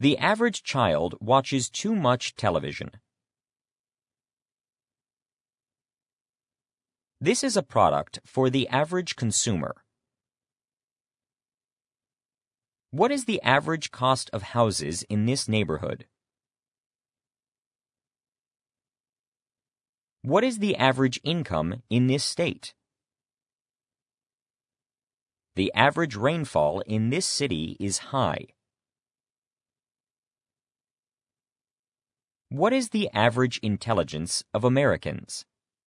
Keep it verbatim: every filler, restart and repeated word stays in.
The average child watches too much television. This is a product for the average consumer. What is the average cost of houses in this neighborhood? What is the average income in this state? The average rainfall in this city is high. What is the average intelligence of Americans?